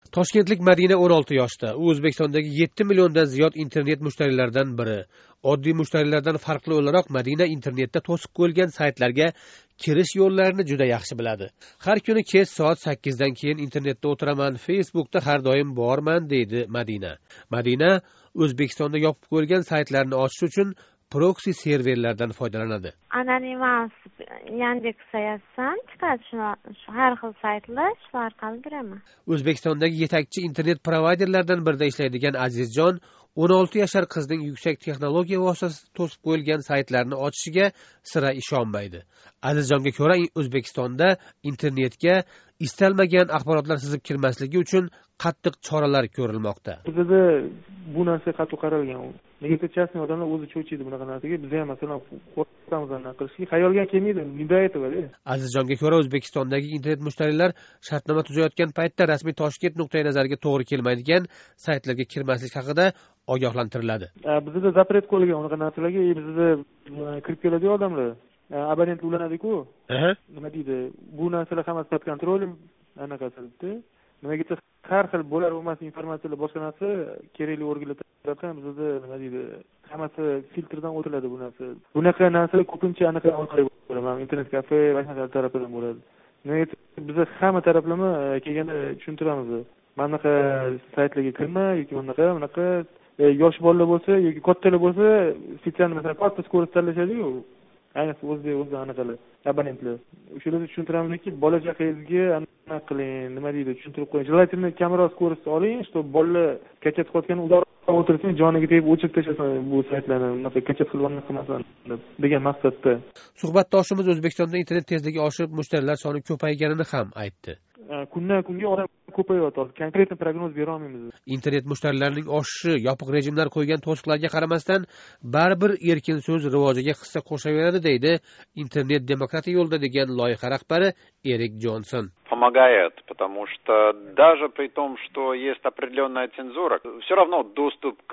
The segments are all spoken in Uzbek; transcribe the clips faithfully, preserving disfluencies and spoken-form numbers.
Toshkentlik Madina o'n olti yoshda. U O'zbekistondagi yetti milliondan ziyod internet mushtariylaridan biri. Oddiy mushtarilardan farqli o'laroq Madina internetda to'sib qo'yilgan saytlarga kirish yo'llarini juda yaxshi biladi. Har kuni kech soat sakkizdan keyin internetda o'tiraman, Facebookda har doim borman deydi Madina. Madina O'zbekistonda yopib qo'yilgan saytlarni ochish uchun proxy serverlardan foydalanadi. Anonimas Yandex yazsam chiqadi, shu har xil saytlar shu orqali kiraman. O'zbekistondagi yetakchi internet provayderlardan birida ishlaydigan Azizjon o'n olti yashar qizning yuksak texnologiya vositasida to'sib qo'yilgan saytlarni ochishiga sira ishonmaydi. Azizjonga ko'ra, O'zbekistonda internetga istalmagan axborotlar sizib kirmasligi uchun qattiq choralar ko'rilmoqda. Bizda bu narsa qattiq qaralgan. Nega частный odamlar o'zi cho'chiydi bunaqa narsaga? Biz ham masalan qo'rqamiz anaqa qilishga, xayolga kelmaydi, nido aytadi. Azizjonga ko'ra, O'zbekistondagi internet mushtariylar shartnoma tuzayotgan paytda rasmiy Toshkent nuqtai nazariga to'g'ri kelmaydigan saytlarga kirmaslik haqida ogohlantiriladi. Bizda zapret qo'yilgan unaqa narsalarga, bizda kirib keladi odamlar. Abonent ulanadi-ku. Nima deydi? Bu narsalar hammasi pod kontrolim anaqasida. Nimaga har xil bo'lar bo'lmas informatsiyalar, boshqa narsa kerakli organlar tarafdan bizda nima deydi? Hammasi filtrdan o'tiladi bu narsa. Bunaqa narsalar ko'pincha anaqa orqali bo'ladi. Mana internet kafe va shunday tarafdan bo'ladi. Nimaga biz hamma taraflama kelganda tushuntiramiz. Mana bunaqa saytlarga kirma yoki bunaqa, bunaqa yosh bolalar bo'lsa yoki kattalar bo'lsa, spesial masalan katta sko'rib tanlashadi-ku. Ayniqsa o'zbek o'zi anaqalar, abonentlar. O'shalarni tushuntiramizki, bola chaqangizga anaqa qiling, nima deydi, tushuntirib qo'ying. Желательно kamera sko'rist oling, что bolalar kachat qotgan uzoqqa o'tirsin, joniga tegib o'chirib tashlasin bu saytlarni, unaqa kachat qilib qilmasin degan maqsadda. Suhbatdoshimiz O'zbekistonda internet tezligi oshib, mushtarilar soni ko'payganini ham aytdi. Kundan kunga odam ko'payyapti. Konkret prognoz bera olmaymiz. Internet mushtarilarining oshishi yopiq rejimlar qo'ygan to'siqlarga qaramasdan baribir erkin so'z rivojiga hissa qo'shaveradi deydi Internet demokratiya yo'lida degan loyiha rahbari Erik Jonson. Помогает, потому что даже при том, что есть определенная цензура, все равно доступ к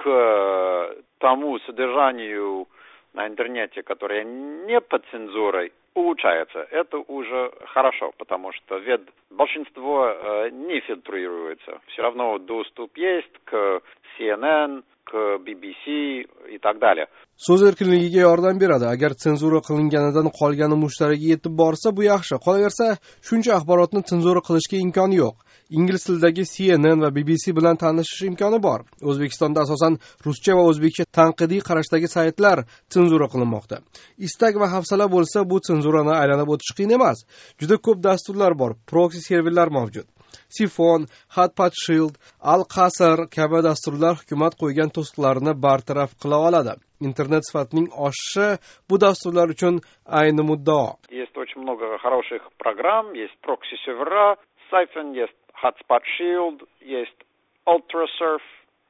тому содержанию на интернете, которое не под цензурой, улучшается. Это уже хорошо, потому что ведь большинство э, не фильтруется. Все равно доступ есть к си эн эн, к би би си и так далее. So'z erkinligiga yordam beradi. Agar senzura qilinganidan qolgani mushtariga yetib borsa, bu yaxshi. Qolaversa, shuncha axborotni senzura qilishga imkoni yo'q. Ingliz tilidagi si en en va bi bi si bilan tanishish imkoni bor. O'zbekistonda asosan ruscha va o'zbekcha tanqidiy qarashdagi saytlar senzura qilinmoqda. Istak va hafsala bo'lsa, bu senzurani aylanib o'tish qiyin emas. Juda ko'p dasturlar bor, proxy serverlar mavjud. Sifon, Hotpot Shield, Al-Qasr kabi dasturlar hukumat qo'ygan to'siqlarni bartaraf qila oladi. Internet sifatining oshishi bu dasturlar uchun ayni muddao. Есть очень много хороших программ, есть прокси-сервера, Siphon, есть Hotspot Shield, есть UltraSurf,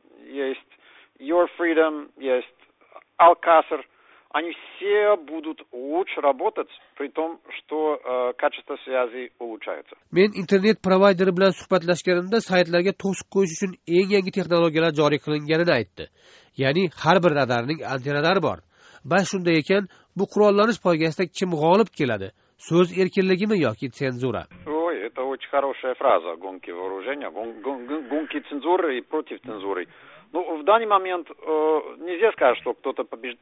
есть Your Freedom, есть Al-Qasr. Они все будут лучше работать, при том, что э, качество связи улучшается. Men internet provayderi bilan suhbatlashganimda saytlarga to'siq qo'yish uchun eng yangi texnologiyalar joriy qilinganini aytdi. Ya'ni har bir radarning antennalari bor. Bas shunday ekan, bu qurollanish poygasida kim g'olib keladi? So'z erkinligimi yoki senzura? Ой, это очень хорошая фраза, гонки вооружения, гон, гон, гонки цензуры и против цензуры. Ну, в данный момент э, nельзя сказать, что кто-то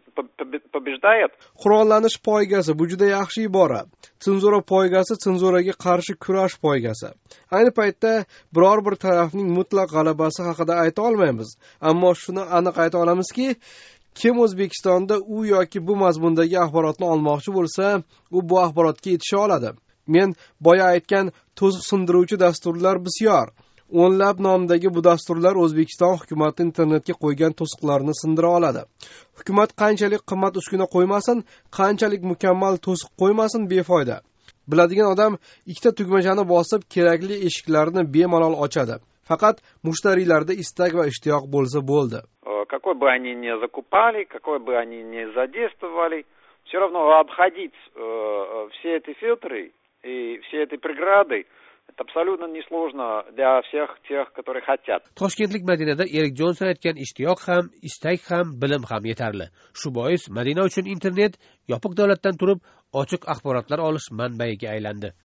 побеждает. Qurollanish poygasi bu juda yaxshi ibora. Senzura poygasi senzuraga qarshi kurash poygasi. Ayni paytda biror bir tarafning mutlaq g'alabasi haqida ayta olmaymiz, ammo shuni aniq ayta olamizki, kim O'zbekistonda u yoki bu mazmundagi axborotni olmoqchi bo'lsa, u bu axborotga yetisha oladi. Men boya aytgan to'siq sindiruvchi dasturlar bisyor. O'nlab nomdagi bu dasturlar O'zbekiston hukumati internetga qo'ygan to'siqlarni sindira oladi. Hukumat qanchalik qimmat uskuna qo'ymasin, qanchalik mukammal to'siq qo'ymasin befoyda. Biladigan odam ikkita tugmachani bosib kerakli eshiklarni bemalol ochadi. Faqat mushtariylarda istak va ishtiyoq bo'lsa bo'ldi. Какой бы они ни закупали, какой бы они ни задействовали, все равно обходить э, все эти фильтры и все эти преграды это абсолютно несложно для всех тех, которые хотят. Toshkentlik Madinada Erik Jonson aytgan ishtiyoq ham, istak ham, bilim ham yetarli. Shu bois Madina uchun internet yopiq davlatdan turib ochiq axborotlar olish manbaiga aylandi.